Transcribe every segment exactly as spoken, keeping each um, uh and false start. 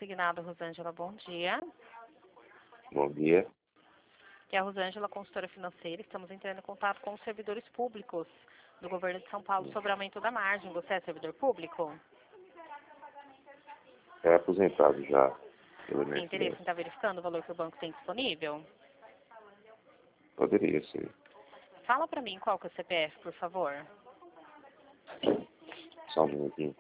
consignado, Rosângela, bom dia. Bom dia. Que é a Rosângela, consultora financeira. Estamos entrando em contato com os servidores públicos do governo de São Paulo sobre o aumento da margem. Você é servidor público? É aposentado já. Pelo Tem interesse em estar verificando o valor que o banco tem disponível? Poderia ser. Fala para mim qual que é o C P F, por favor. Só um minutinho.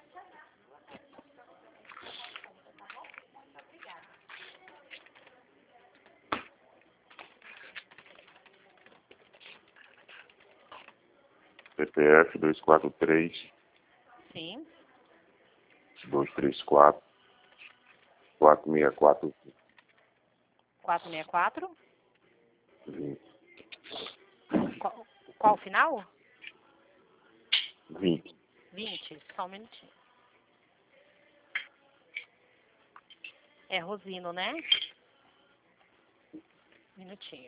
C P F dois quatro três, Sim. dois três quatro, quatro seis quatro, quatro seis quatro. vinte. Qual, qual o final? vinte. vinte. Só um minutinho. É Rosino, né? Minutinho.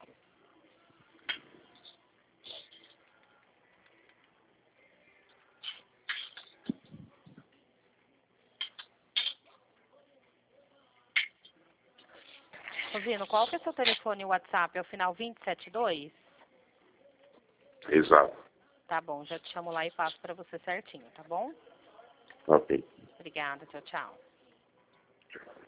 Rosino, qual que é o seu telefone e WhatsApp? É o final vinte e sete dois? Exato. Tá bom, já te chamo lá e passo para você certinho, tá bom? Ok. Obrigada, tchau, tchau.